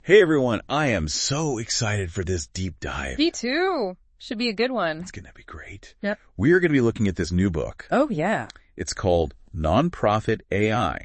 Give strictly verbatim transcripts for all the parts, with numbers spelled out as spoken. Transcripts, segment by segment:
Hey everyone, I am so excited for this deep dive. Me too. Should be a good one. It's going to be great. Yep. We are going to be looking at this new book. Oh, yeah. It's called Nonprofit A I.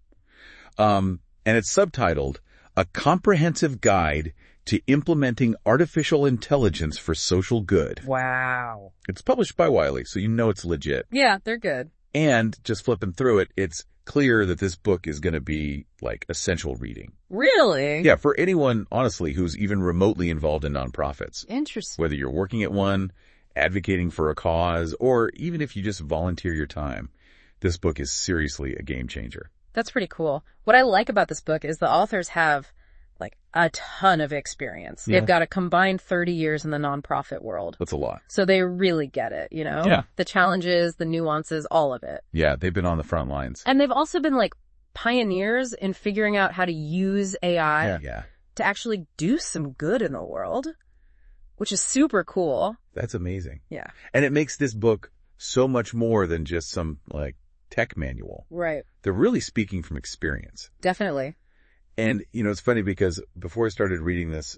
Um, and it's subtitled, A Comprehensive Guide to Implementing Artificial Intelligence for Social Good. Wow. It's published by Wiley, so you know it's legit. Yeah, they're good. And just flipping through it, it's clear that this book is going to be like essential reading. Really? Yeah, for anyone, honestly, who's even remotely involved in nonprofits. Interesting. Whether you're working at one, advocating for a cause, or even if you just volunteer your time, this book is seriously a game changer. That's pretty cool. What I like about this book is the authors have like a ton of experience. Yeah. They've got a combined thirty years in the nonprofit world. That's a lot. So they really get it, you know? Yeah. The challenges, the nuances, all of it. Yeah, they've been on the front lines. And they've also been like pioneers in figuring out how to use A I Yeah. yeah. to actually do some good in the world, which is super cool. That's amazing. Yeah. And it makes this book so much more than just some like tech manual. Right. They're really speaking from experience. Definitely. And, you know, it's funny because before I started reading this,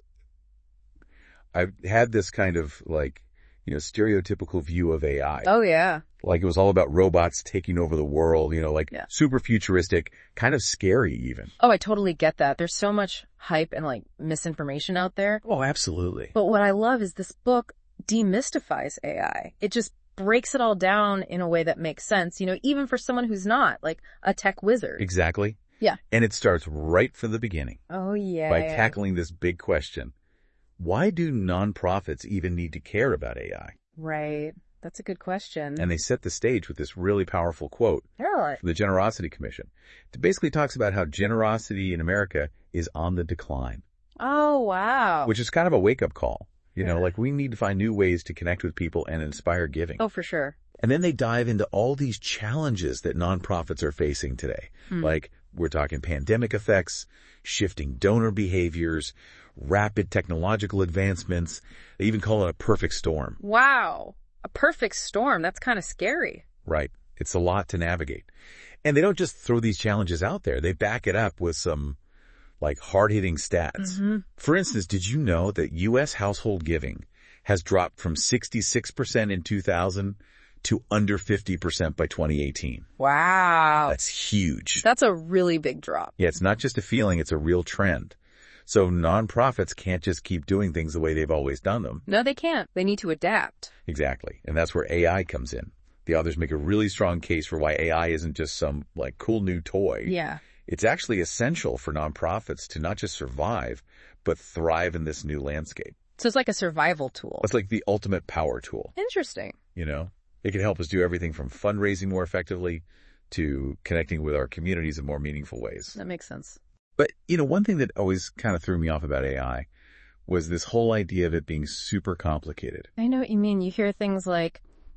I had this kind of like, you know, stereotypical view of A I. Oh, yeah. Like it was all about robots taking over the world, you know, like Yeah. super futuristic, kind of scary even. Oh, I totally get that. There's so much hype and like misinformation out there. Oh, absolutely. But what I love is this book demystifies A I. It just breaks it all down in a way that makes sense, you know, even for someone who's not like a tech wizard. Exactly. Yeah. And it starts right from the beginning Oh, yeah. by tackling this big question. Why do nonprofits even need to care about A I? Right. That's a good question. And they set the stage with this really powerful quote Really? from the Generosity Commission. It basically talks about how generosity in America is on the decline, Oh, wow. which is kind of a wake-up call. You know, Yeah. like we need to find new ways to connect with people and inspire giving. Oh, for sure. And then they dive into all these challenges that nonprofits are facing today. Hmm. Like we're talking pandemic effects, shifting donor behaviors, rapid technological advancements. They even call it a perfect storm. Wow. A perfect storm. That's kind of scary. Right. It's a lot to navigate. And they don't just throw these challenges out there. They back it up with some like hard-hitting stats. Mm-hmm. For instance, did you know that U S household giving has dropped from sixty-six percent in two thousand to under fifty percent by twenty eighteen? Wow. That's huge. That's a really big drop. Yeah, it's not just a feeling, it's a real trend. So nonprofits can't just keep doing things the way they've always done them. No, they can't. They need to adapt. Exactly. And that's where A I comes in. The authors make a really strong case for why A I isn't just some like cool new toy. Yeah. It's actually essential for nonprofits to not just survive, but thrive in this new landscape. So it's like a survival tool. It's like the ultimate power tool, Interesting. you know? It can help us do everything from fundraising more effectively to connecting with our communities in more meaningful ways. That makes sense. But, you know, one thing that always kind of threw me off about A I was this whole idea of it being super complicated. I know what you mean. You hear things like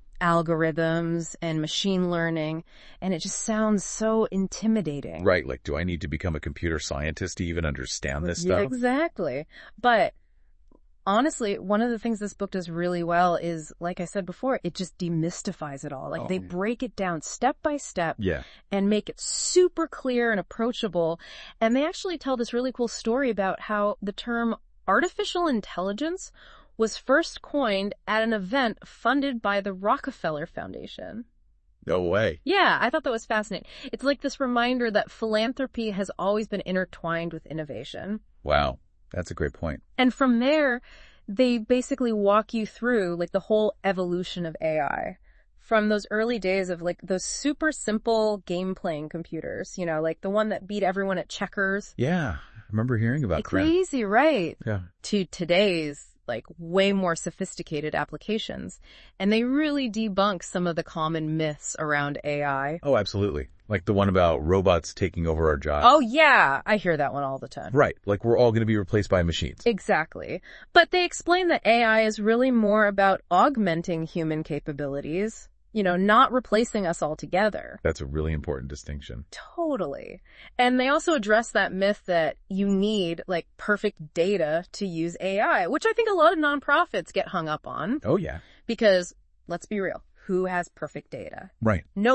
algorithms and machine learning, and it just sounds so intimidating. Right, like, do I need to become a computer scientist to even understand this Yeah, stuff? exactly. But honestly, one of the things this book does really well is, like I said before, it just demystifies it all. Like Oh. they break it down step by step Yeah. and make it super clear and approachable. And they actually tell this really cool story about how the term artificial intelligence was first coined at an event funded by the Rockefeller Foundation. No way. Yeah, I thought that was fascinating. It's like this reminder that philanthropy has always been intertwined with innovation. Wow. That's a great point. And from there, they basically walk you through like the whole evolution of A I. From those early days of like those super simple game playing computers, you know, like the one that beat everyone at checkers. Yeah. I remember hearing about that. Crazy, right? Yeah. To today's like way more sophisticated applications. And they really debunk some of the common myths around A I. Oh, absolutely. Like the one about robots taking over our jobs. Oh yeah, I hear that one all the time. Right. Like we're all going to be replaced by machines. Exactly. But they explain that A I is really more about augmenting human capabilities, you know, not replacing us altogether. That's a really important distinction. Totally. And they also address that myth that you need like perfect data to use A I, which I think a lot of nonprofits get hung up on Oh, yeah. because let's be real, who has perfect data? Right. No one.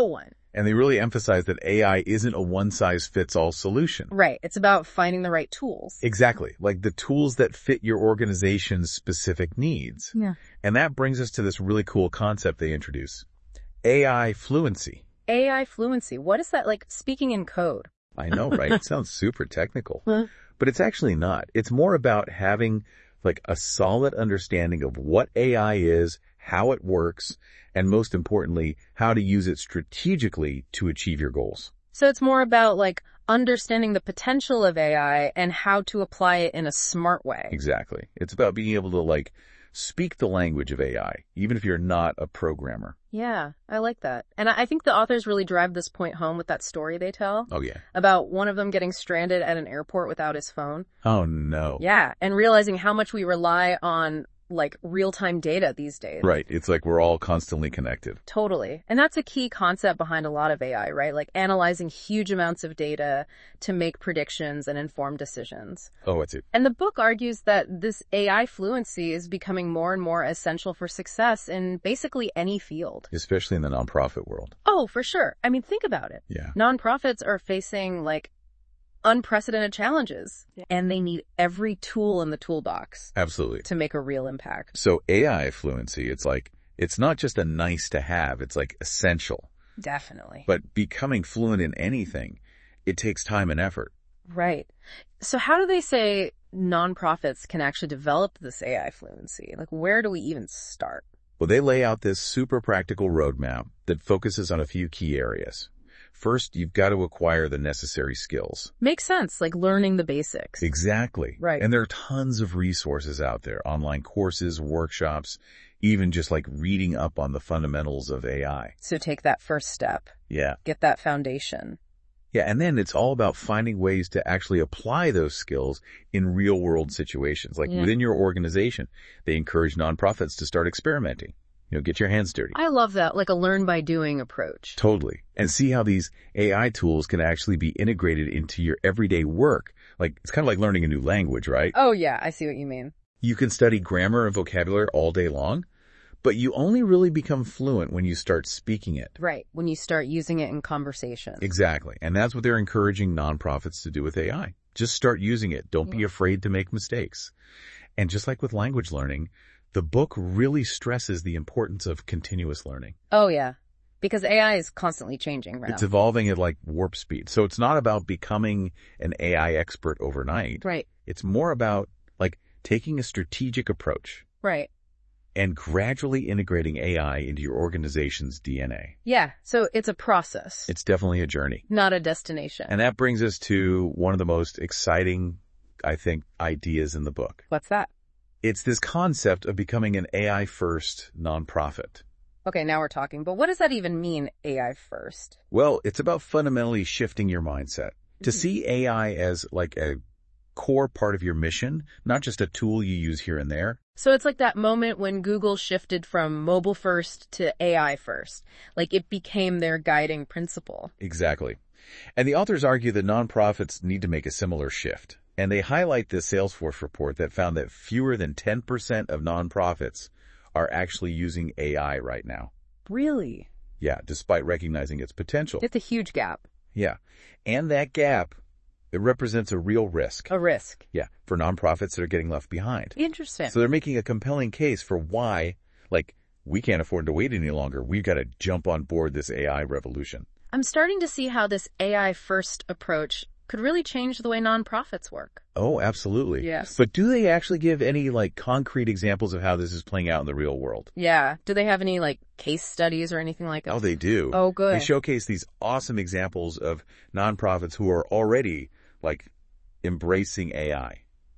And they really emphasize that A I isn't a one-size-fits-all solution. Right. It's about finding the right tools. Exactly. Like the tools that fit your organization's specific needs. Yeah. And that brings us to this really cool concept they introduce. A I fluency. A I fluency. What is that? Like speaking in code. I know, right? It sounds super technical. Huh? But it's actually not. It's more about having like a solid understanding of what A I is, how it works, and most importantly, how to use it strategically to achieve your goals. So it's more about like understanding the potential of A I and how to apply it in a smart way. Exactly. It's about being able to like speak the language of A I, even if you're not a programmer. Yeah, I like that. And I I think the authors really drive this point home with that story they tell Oh, yeah. about one of them getting stranded at an airport without his phone. Oh, no. Yeah, and realizing how much we rely on like real-time data these days. Right. It's like we're all constantly connected. Totally. And that's a key concept behind a lot of A I, right? Like analyzing huge amounts of data to make predictions and inform decisions. Oh, it's it. And the book argues that this A I fluency is becoming more and more essential for success in basically any field. Especially in the nonprofit world. Oh, for sure. I mean, think about it. Yeah. Nonprofits are facing like unprecedented challenges, and they need every tool in the toolbox Absolutely. to make a real impact. So A I fluency, it's like, it's not just a nice to have, it's like essential. Definitely. But becoming fluent in anything, it takes time and effort. Right. So how do they say nonprofits can actually develop this A I fluency? Like, where do we even start? Well, they lay out this super practical roadmap that focuses on a few key areas. First, you've got to acquire the necessary skills. Makes sense, like learning the basics. Exactly. Right. And there are tons of resources out there, online courses, workshops, even just like reading up on the fundamentals of A I. So take that first step. Yeah. Get that foundation. Yeah, and then it's all about finding ways to actually apply those skills in real-world situations. Like Yeah. within your organization, they encourage nonprofits to start experimenting. You know, get your hands dirty. I love that, like a learn-by-doing approach. Totally. And see how these A I tools can actually be integrated into your everyday work. Like, it's kind of like learning a new language, right? Oh, yeah, I see what you mean. You can study grammar and vocabulary all day long, but you only really become fluent when you start speaking it. Right, when you start using it in conversation. Exactly. And that's what they're encouraging nonprofits to do with A I. Just start using it. Don't be afraid to make mistakes. And just like with language learning, the book really stresses the importance of continuous learning. Oh, yeah, because A I is constantly changing right It's now. evolving at like warp speed. So it's not about becoming an A I expert overnight. Right, It's more about like taking a strategic approach right. and gradually integrating A I into your organization's D N A. Yeah, so it's a process, It's definitely a journey. not a destination. And that brings us to one of the most exciting, I think, ideas in the book. What's that? It's this concept of becoming an A I-first nonprofit. Okay, now we're talking, but what does that even mean, A I first? Well, it's about fundamentally shifting your mindset to see A I as like a core part of your mission, not just a tool you use here and there. So it's like that moment when Google shifted from mobile first to A I first. Like it became their guiding principle. Exactly. And the authors argue that nonprofits need to make a similar shift. And they highlight this Salesforce report that found that fewer than ten percent of nonprofits are actually using A I right now. Really? Yeah, despite recognizing its potential. It's a huge gap. Yeah. And that gap, it represents a real risk. A risk. Yeah, for nonprofits that are getting left behind. Interesting. So they're making a compelling case for why, like, we can't afford to wait any longer. We've got to jump on board this A I revolution. I'm starting to see how this A I first approach could really change the way nonprofits work. Oh, absolutely. Yes. But do they actually give any, like, concrete examples of how this is playing out in the real world? Yeah. Do they have any, like, case studies or anything like that? Oh, they do. Oh, good. They showcase these awesome examples of nonprofits who are already, like, embracing A I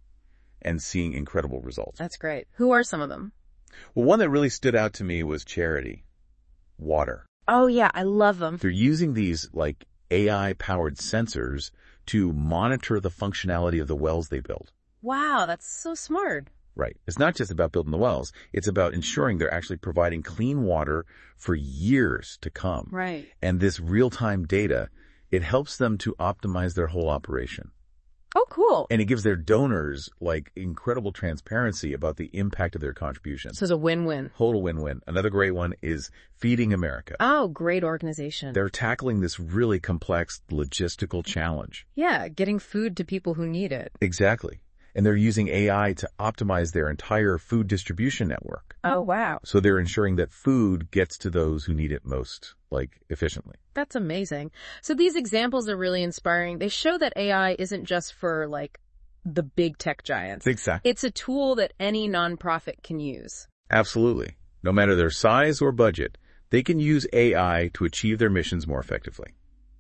and seeing incredible results. That's great. Who are some of them? Well, one that really stood out to me was Charity Water. Oh, yeah. I love them. They're using these, like, A I-powered sensors to monitor the functionality of the wells they build. Wow, that's so smart. Right. It's not just about building the wells. It's about ensuring they're actually providing clean water for years to come. Right. And this real-time data, it helps them to optimize their whole operation. Oh, cool. And it gives their donors, like, incredible transparency about the impact of their contributions. So it's a win-win. Total win-win. Another great one is Feeding America. Oh, great organization. They're tackling this really complex logistical challenge. Yeah, getting food to people who need it. Exactly. And they're using A I to optimize their entire food distribution network. Oh, wow. So they're ensuring that food gets to those who need it most, like, efficiently. That's amazing. So these examples are really inspiring. They show that A I isn't just for, like, the big tech giants. Exactly. It's a tool that any nonprofit can use. Absolutely. No matter their size or budget, they can use A I to achieve their missions more effectively.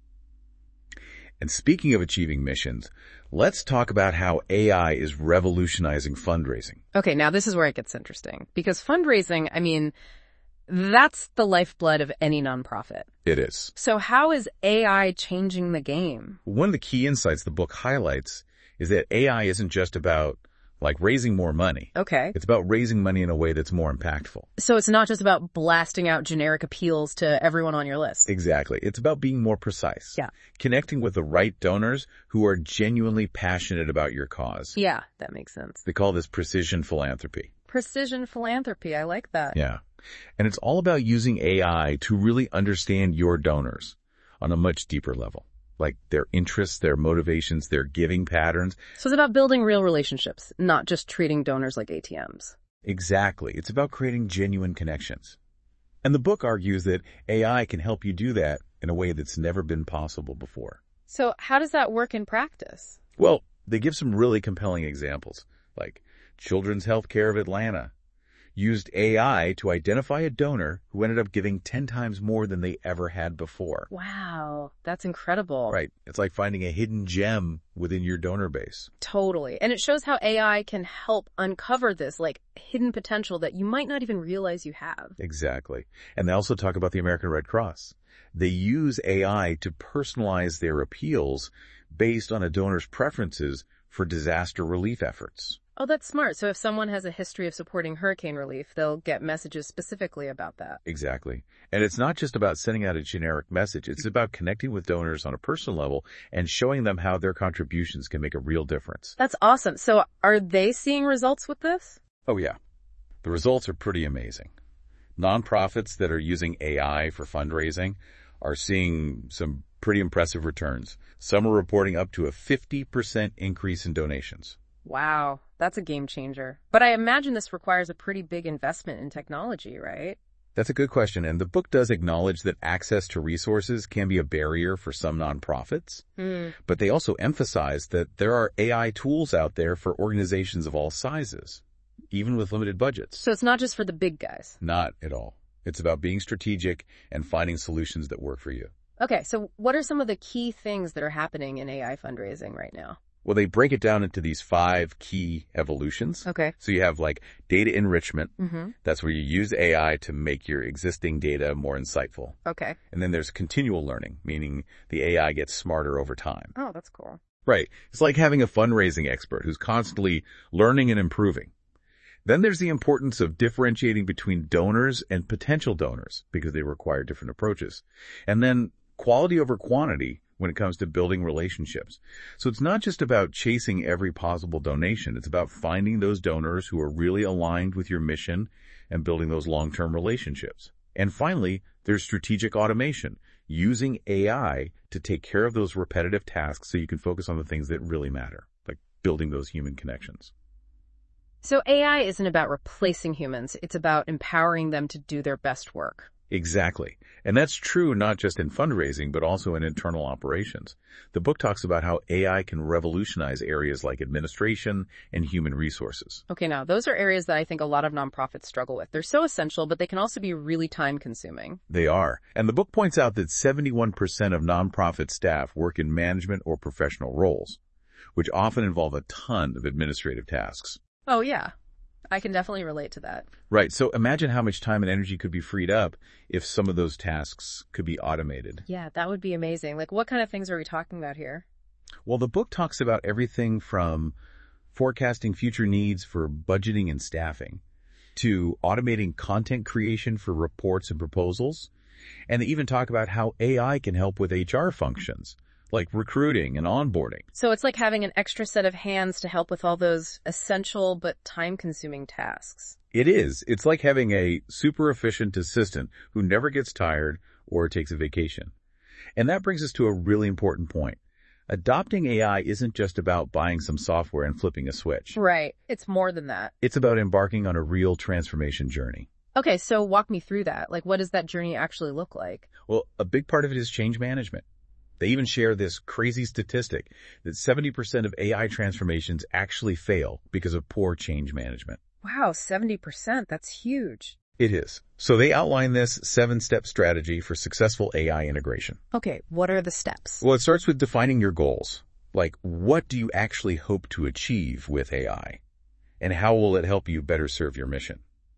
And speaking of achieving missions, let's talk about how A I is revolutionizing fundraising. Okay, now this is where it gets interesting. Because fundraising, I mean, that's the lifeblood of any nonprofit. It is. So how is A I changing the game? One of the key insights the book highlights is that A I isn't just about, like, raising more money. Okay. It's about raising money in a way that's more impactful. So it's not just about blasting out generic appeals to everyone on your list. Exactly. It's about being more precise. Yeah. Connecting with the right donors who are genuinely passionate about your cause. Yeah, that makes sense. They call this precision philanthropy. Precision philanthropy. I like that. Yeah. And it's all about using A I to really understand your donors on a much deeper level. Like their interests, their motivations, their giving patterns. So it's about building real relationships, not just treating donors like A T Ms. Exactly. It's about creating genuine connections. And the book argues that A I can help you do that in a way that's never been possible before. So how does that work in practice? Well, they give some really compelling examples, like Children's Healthcare of Atlanta used A I to identify a donor who ended up giving ten times more than they ever had before. Wow, that's incredible. Right. It's like finding a hidden gem within your donor base. Totally. And it shows how A I can help uncover this, like, hidden potential that you might not even realize you have. Exactly. And they also talk about the American Red Cross. They use A I to personalize their appeals based on a donor's preferences for disaster relief efforts. Oh, that's smart. So if someone has a history of supporting hurricane relief, they'll get messages specifically about that. Exactly. And it's not just about sending out a generic message. It's about connecting with donors on a personal level and showing them how their contributions can make a real difference. That's awesome. So are they seeing results with this? Oh, yeah. The results are pretty amazing. Nonprofits that are using A I for fundraising are seeing some pretty impressive returns. Some are reporting up to a fifty percent increase in donations. Wow, that's a game changer. But I imagine this requires a pretty big investment in technology, right? That's a good question, and the book does acknowledge that access to resources can be a barrier for some nonprofits, Mm. but they also emphasize that there are A I tools out there for organizations of all sizes, even with limited budgets. So it's not just for the big guys. Not at all. It's about being strategic and finding solutions that work for you. Okay, so what are some of the key things that are happening in A I fundraising right now? Well, they break it down into these five key evolutions. Okay. So you have like data enrichment. Mm-hmm. That's where you use A I to make your existing data more insightful. Okay. And then there's continual learning, meaning the A I gets smarter over time. Oh, that's cool. Right. It's like having a fundraising expert who's constantly learning and improving. Then there's the importance of differentiating between donors and potential donors because they require different approaches. And then quality over quantity when it comes to building relationships. So it's not just about chasing every possible donation. It's about finding those donors who are really aligned with your mission and building those long-term relationships. And finally, there's strategic automation, using A I to take care of those repetitive tasks so you can focus on the things that really matter, like building those human connections. So A I isn't about replacing humans. It's about empowering them to do their best work. Exactly. And that's true not just in fundraising, but also in internal operations. The book talks about how A I can revolutionize areas like administration and human resources. Okay, now those are areas that I think a lot of nonprofits struggle with. They're so essential, but they can also be really time consuming. They are. And the book points out that seventy-one percent of nonprofit staff work in management or professional roles, which often involve a ton of administrative tasks. Oh, yeah. I can definitely relate to that. Right. So imagine how much time and energy could be freed up if some of those tasks could be automated. Yeah, that would be amazing. Like, what kind of things are we talking about here? Well, the book talks about everything from forecasting future needs for budgeting and staffing to automating content creation for reports and proposals. And they even talk about how A I can help with H R functions, like recruiting and onboarding. So it's like having an extra set of hands to help with all those essential but time-consuming tasks. It is. It's like having a super efficient assistant who never gets tired or takes a vacation. And that brings us to a really important point. Adopting A I isn't just about buying some software and flipping a switch. Right. It's more than that. It's about embarking on a real transformation journey. Okay, so walk me through that. Like, what does that journey actually look like? Well, a big part of it is change management. They even share this crazy statistic that seventy percent of A I transformations actually fail because of poor change management. Wow, seventy percent. That's huge. It is. So they outline this seven-step strategy for successful A I integration. Okay, what are the steps? Well, it starts with defining your goals. Like, what do you actually hope to achieve with A I? And how will it help you better serve your mission?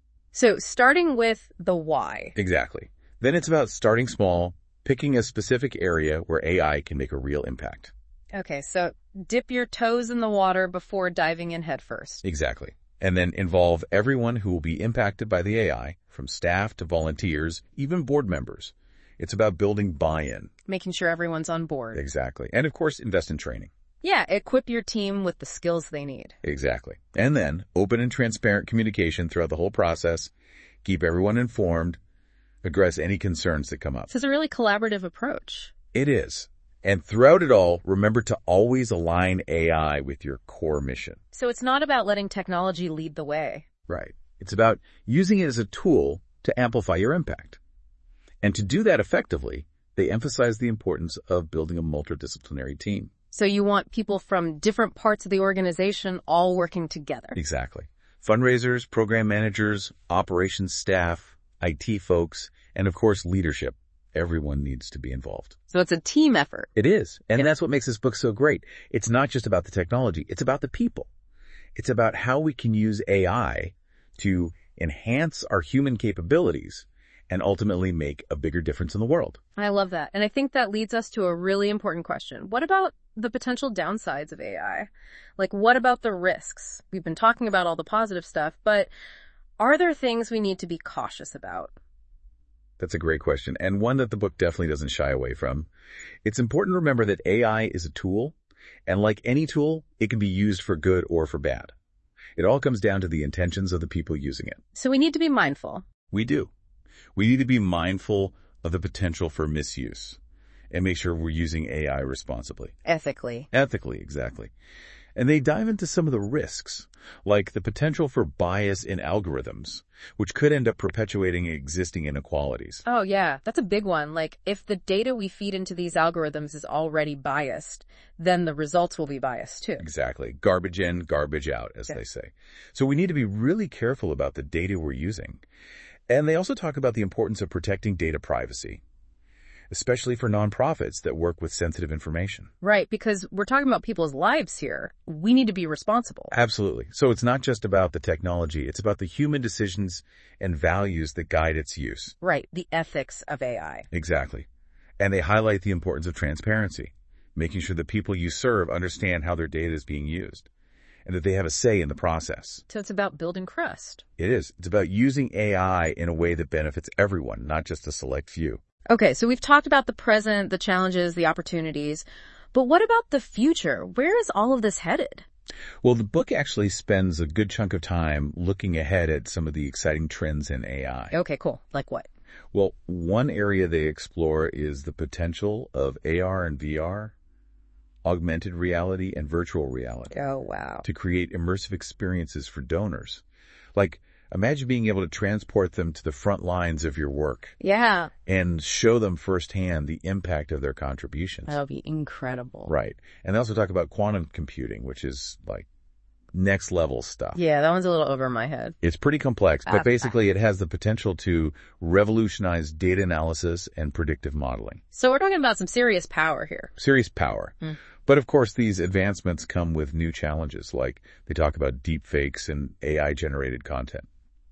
So starting with the why. Exactly. Then it's about starting small, picking a specific area where A I can make a real impact. Okay, so dip your toes in the water before diving in headfirst. Exactly. And then involve everyone who will be impacted by the A I, from staff to volunteers, even board members. It's about building buy-in. Making sure everyone's on board. Exactly. And of course, invest in training. Yeah, equip your team with the skills they need. Exactly. And then open and transparent communication throughout the whole process. Keep everyone informed. Address any concerns that come up. So it's a really collaborative approach. It is. And throughout it all, remember to always align A I with your core mission. So it's not about letting technology lead the way. Right. It's about using it as a tool to amplify your impact. And to do that effectively, they emphasize the importance of building a multidisciplinary team. So you want people from different parts of the organization all working together. Exactly. Fundraisers, program managers, operations staff, I T folks, and of course leadership. Everyone needs to be involved. So it's a team effort. It is. And Yeah. that's what makes this book so great. It's not just about the technology. It's about the people. It's about how we can use A I to enhance our human capabilities and ultimately make a bigger difference in the world. I love that. And I think that leads us to a really important question. What about the potential downsides of A I? Like, what about the risks? We've been talking about all the positive stuff, but are there things we need to be cautious about? That's a great question, and one that the book definitely doesn't shy away from. It's important to remember that A I is a tool, and like any tool, it can be used for good or for bad. It all comes down to the intentions of the people using it. So we need to be mindful. We do. We need to be mindful of the potential for misuse and make sure we're using A I responsibly. Ethically. Ethically, exactly. And they dive into some of the risks, like the potential for bias in algorithms, which could end up perpetuating existing inequalities. Oh, yeah. That's a big one. Like, if the data we feed into these algorithms is already biased, then the results will be biased too. Exactly. Garbage in, garbage out, as Yeah. they say. So we need to be really careful about the data we're using. And they also talk about the importance of protecting data privacy, especially for nonprofits that work with sensitive information. Right, because we're talking about people's lives here. We need to be responsible. Absolutely. So it's not just about the technology, it's about the human decisions and values that guide its use. Right, the ethics of A I. Exactly. And they highlight the importance of transparency, making sure the people you serve understand how their data is being used and that they have a say in the process. So it's about building trust. It is. It's about using A I in a way that benefits everyone, not just a select few. Okay, so we've talked about the present, the challenges, the opportunities, but what about the future? Where is all of this headed? Well, the book actually spends a good chunk of time looking ahead at some of the exciting trends in A I. Okay, cool. Like what? Well, one area they explore is the potential of A R and V R, augmented reality and virtual reality, Oh, wow. to create immersive experiences for donors. Like, imagine being able to transport them to the front lines of your work Yeah, and show them firsthand the impact of their contributions. that would be incredible. Right. And they also talk about quantum computing, which is like next level stuff. Yeah, that one's a little over my head. It's pretty complex, but Ah, basically it has the potential to revolutionize data analysis and predictive modeling. So we're talking about some serious power here. Serious power. Hmm. But of course, these advancements come with new challenges, like they talk about deep fakes and A I-generated content,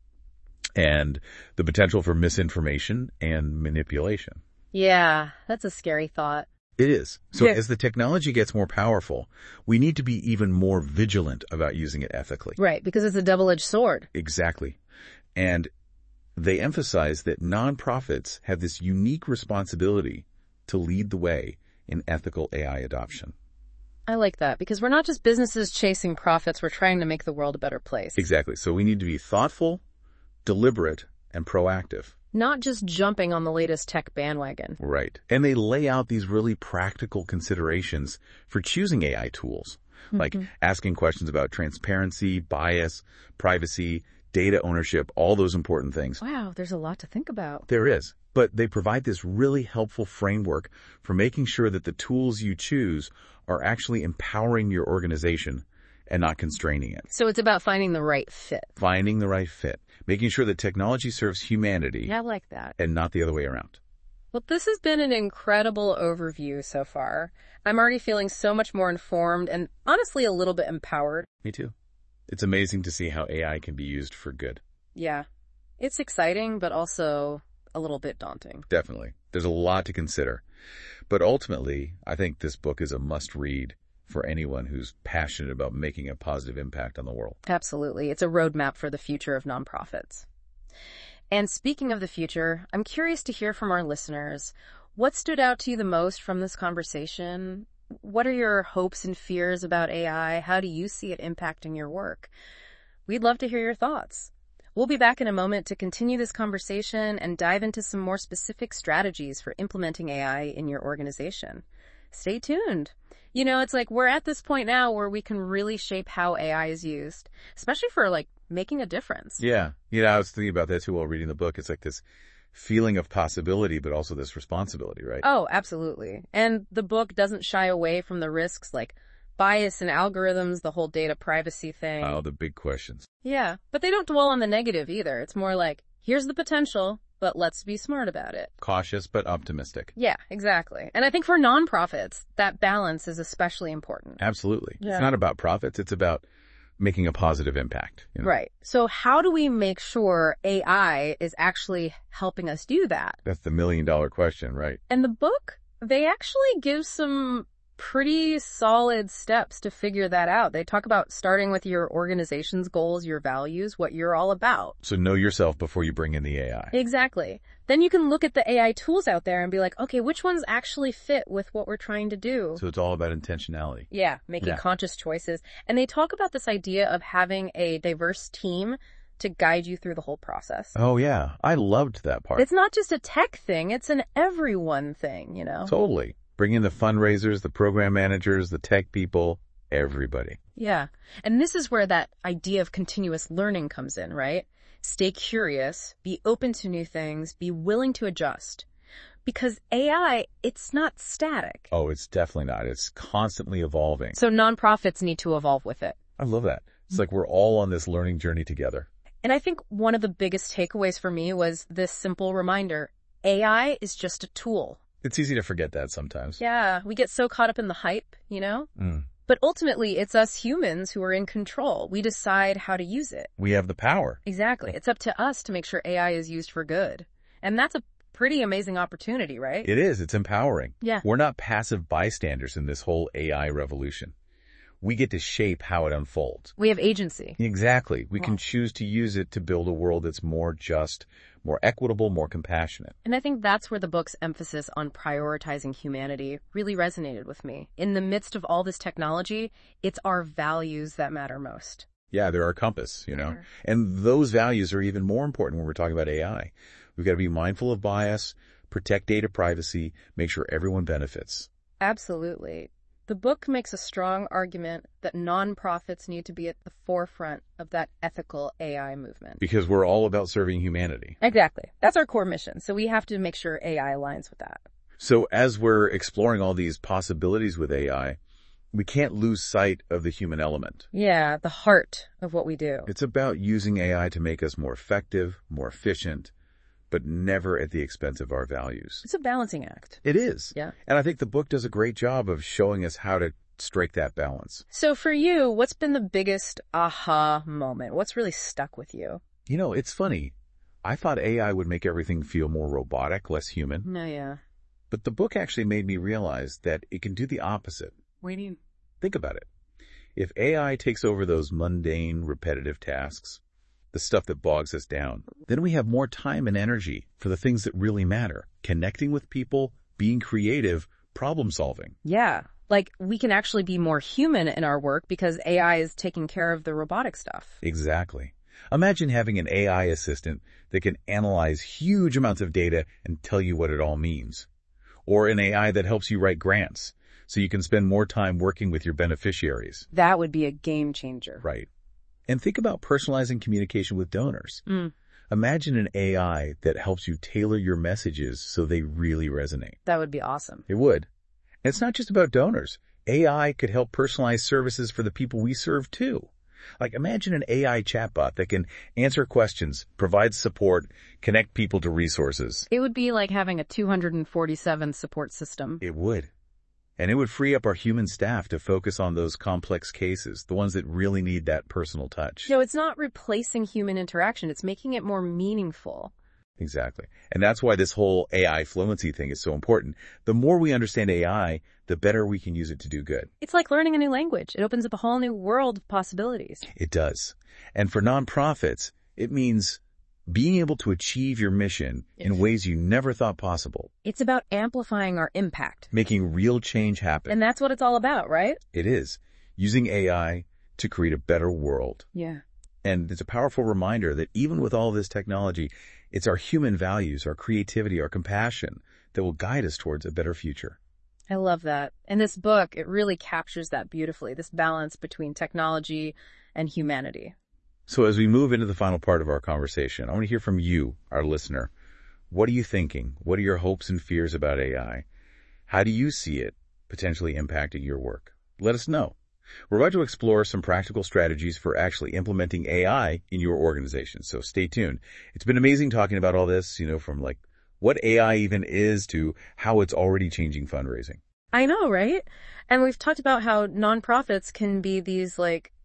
and the potential for misinformation and manipulation. Yeah, that's a scary thought. It is. So Yeah. as the technology gets more powerful, we need to be even more vigilant about using it ethically. Right, because it's a double-edged sword. Exactly. And they emphasize that nonprofits have this unique responsibility to lead the way in ethical A I adoption. I like that, because we're not just businesses chasing profits, we're trying to make the world a better place. Exactly. So we need to be thoughtful, deliberate, and proactive. Not just jumping on the latest tech bandwagon. Right. And they lay out these really practical considerations for choosing A I tools, mm-hmm. like asking questions about transparency, bias, privacy, data ownership, all those important things. Wow, there's a lot to think about. There is. But they provide this really helpful framework for making sure that the tools you choose are actually empowering your organization and not constraining it. So it's about finding the right fit. Finding the right fit. Making sure that technology serves humanity. Yeah, I like that. And not the other way around. Well, this has been an incredible overview so far. I'm already feeling so much more informed and honestly a little bit empowered. Me too. It's amazing to see how A I can be used for good. Yeah. It's exciting, but also a little bit daunting. Definitely. There's a lot to consider. But ultimately, I think this book is a must-read for anyone who's passionate about making a positive impact on the world. Absolutely. It's a roadmap for the future of nonprofits. And speaking of the future, I'm curious to hear from our listeners. What stood out to you the most from this conversation? What are your hopes and fears about A I? How do you see it impacting your work? We'd love to hear your thoughts. We'll be back in a moment to continue this conversation and dive into some more specific strategies for implementing A I in your organization. Stay tuned. You know, it's like we're at this point now where we can really shape how A I is used, especially for like making a difference. Yeah. You know, I was thinking about that too while reading the book. It's like this feeling of possibility, but also this responsibility, right? Oh, absolutely. And the book doesn't shy away from the risks like bias in algorithms, the whole data privacy thing. Oh, the big questions. Yeah, but they don't dwell on the negative either. It's more like, here's the potential, but let's be smart about it. Cautious, but optimistic. Yeah, exactly. And I think for nonprofits, that balance is especially important. Absolutely. Yeah. It's not about profits. It's about making a positive impact. You know? Right. So how do we make sure A I is actually helping us do that? That's the million dollar question, right? And the book, they actually give some pretty solid steps to figure that out. They talk about starting with your organization's goals, your values, what you're all about. So know yourself before you bring in the A I. Exactly. Then you can look at the A I tools out there and be like, okay, which ones actually fit with what we're trying to do? So it's all about intentionality. Yeah, making Yeah. conscious choices. And they talk about this idea of having a diverse team to guide you through the whole process. Oh, yeah. I loved that part. It's not just a tech thing, it's an everyone thing, you know? Totally. Bring in the fundraisers, the program managers, the tech people, everybody. Yeah. And this is where that idea of continuous learning comes in, right? Stay curious, be open to new things, be willing to adjust. Because A I, it's not static. Oh, it's definitely not. It's constantly evolving. So nonprofits need to evolve with it. I love that. It's like we're all on this learning journey together. And I think one of the biggest takeaways for me was this simple reminder. A I is just a tool. It's easy to forget that sometimes. Yeah, we get so caught up in the hype, you know? Mm. But ultimately, it's us humans who are in control. We decide how to use it. We have the power. Exactly. It's up to us to make sure A I is used for good. And that's a pretty amazing opportunity, right? It is. It's empowering. Yeah. We're not passive bystanders in this whole A I revolution. We get to shape how it unfolds. We have agency. Exactly. We Wow. can choose to use it to build a world that's more just, more equitable, more compassionate. And I think that's where the book's emphasis on prioritizing humanity really resonated with me. In the midst of all this technology, it's our values that matter most. Yeah, they're our compass, you know. Sure. And those values are even more important when we're talking about A I. We've got to be mindful of bias, protect data privacy, make sure everyone benefits. Absolutely. The book makes a strong argument that nonprofits need to be at the forefront of that ethical A I movement. Because we're all about serving humanity. Exactly. That's our core mission. So we have to make sure A I aligns with that. So as we're exploring all these possibilities with A I, we can't lose sight of the human element. Yeah, the heart of what we do. It's about using A I to make us more effective, more efficient, but never at the expense of our values. It's a balancing act. It is. Yeah. And I think the book does a great job of showing us how to strike that balance. So for you, what's been the biggest aha moment? What's really stuck with you? You know, it's funny. I thought A I would make everything feel more robotic, less human. No, yeah. But the book actually made me realize that it can do the opposite. What do you... Think about it. If A I takes over those mundane, repetitive tasks, the stuff that bogs us down, then we have more time and energy for the things that really matter. Connecting with people, being creative, problem solving. Yeah. Like, we can actually be more human in our work because A I is taking care of the robotic stuff. Exactly. Imagine having an A I assistant that can analyze huge amounts of data and tell you what it all means. Or an A I that helps you write grants so you can spend more time working with your beneficiaries. That would be a game changer. Right. And think about personalizing communication with donors. Mm. Imagine an A I that helps you tailor your messages so they really resonate. That would be awesome. It would. And it's not just about donors. A I could help personalize services for the people we serve too. Like, imagine an A I chatbot that can answer questions, provide support, connect people to resources. It would be like having a two hundred forty-seven support system. It would. And it would free up our human staff to focus on those complex cases, the ones that really need that personal touch. No, it's not replacing human interaction. It's making it more meaningful. Exactly. And that's why this whole A I fluency thing is so important. The more we understand A I, the better we can use it to do good. It's like learning a new language. It opens up a whole new world of possibilities. It does. And for nonprofits, it means being able to achieve your mission in ways you never thought possible. It's about amplifying our impact. Making real change happen. And that's what it's all about, right? It is. Using A I to create a better world. Yeah. And it's a powerful reminder that even with all this technology, it's our human values, our creativity, our compassion that will guide us towards a better future. I love that. And this book, it really captures that beautifully, this balance between technology and humanity. So as we move into the final part of our conversation, I want to hear from you, our listener. What are you thinking? What are your hopes and fears about A I? How do you see it potentially impacting your work? Let us know. We're about to explore some practical strategies for actually implementing A I in your organization, so stay tuned. It's been amazing talking about all this, you know, from like what A I even is to how it's already changing fundraising. I know, right? And we've talked about how nonprofits can be these like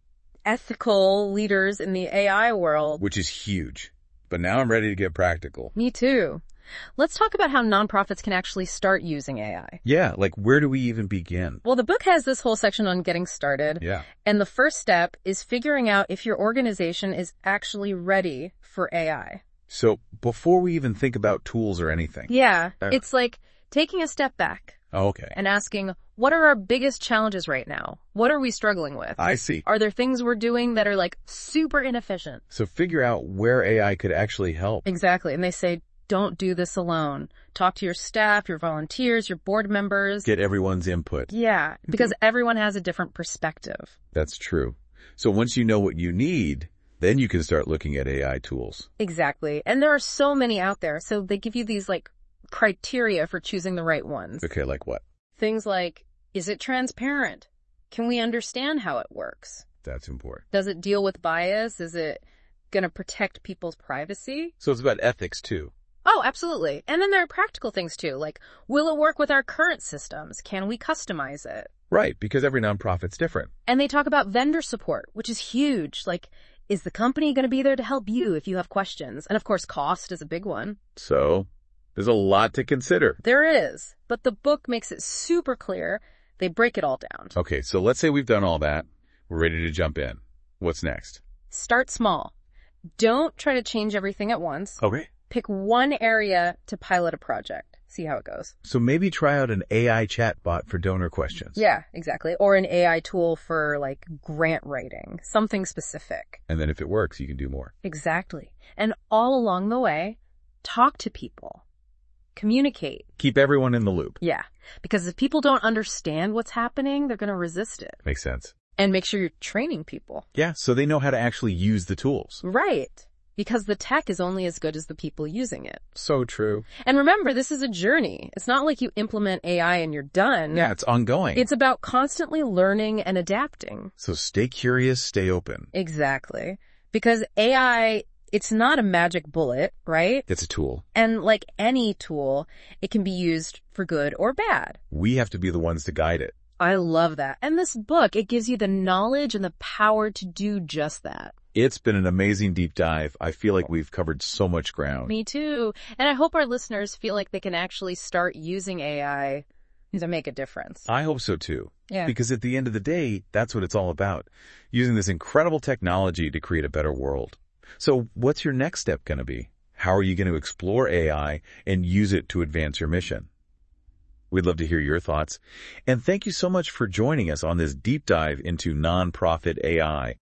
ethical leaders in the A I world. Which is huge. But now I'm ready to get practical. Me too. Let's talk about how nonprofits can actually start using A I. Yeah, like where do we even begin? Well, the book has this whole section on getting started. Yeah. And the first step is figuring out if your organization is actually ready for A I. So before we even think about tools or anything. Yeah. Uh, it's like taking a step back. Oh, okay. And asking, what are our biggest challenges right now? What are we struggling with? I see. Are there things we're doing that are like super inefficient? So figure out where A I could actually help. Exactly. And they say, don't do this alone. Talk to your staff, your volunteers, your board members. Get everyone's input. Yeah, because everyone has a different perspective. That's true. So once you know what you need, then you can start looking at A I tools. Exactly. And there are so many out there. So they give you these like criteria for choosing the right ones. Okay, like what? Things like, is it transparent? Can we understand how it works? That's important. Does it deal with bias? Is it going to protect people's privacy? So it's about ethics too. Oh, absolutely. And then there are practical things too, like, will it work with our current systems? Can we customize it? Right, because every nonprofit's different. And they talk about vendor support, which is huge. Like, is the company going to be there to help you if you have questions? And of course, cost is a big one. So there's a lot to consider. There is, but the book makes it super clear. They break it all down. Okay, so let's say we've done all that. We're ready to jump in. What's next? Start small. Don't try to change everything at once. Okay. Pick one area to pilot a project. See how it goes. So maybe try out an A I chatbot for donor questions. Yeah, exactly. Or an A I tool for like grant writing. Something specific. And then if it works, you can do more. Exactly. And all along the way, talk to people. Communicate. Keep everyone in the loop. Yeah. Because if people don't understand what's happening, they're going to resist it. Makes sense. And make sure you're training people. Yeah, so they know how to actually use the tools. Right. Because the tech is only as good as the people using it. So true. And remember, this is a journey. It's not like you implement A I and you're done. Yeah, it's ongoing. It's about constantly learning and adapting. So stay curious, stay open. Exactly. Because A I, it's not a magic bullet, right? It's a tool. And like any tool, it can be used for good or bad. We have to be the ones to guide it. I love that. And this book, it gives you the knowledge and the power to do just that. It's been an amazing deep dive. I feel like we've covered so much ground. Me too. And I hope our listeners feel like they can actually start using A I to make a difference. I hope so too. Yeah. Because at the end of the day, that's what it's all about. Using this incredible technology to create a better world. So what's your next step going to be? How are you going to explore A I and use it to advance your mission? We'd love to hear your thoughts. And thank you so much for joining us on this deep dive into nonprofit A I.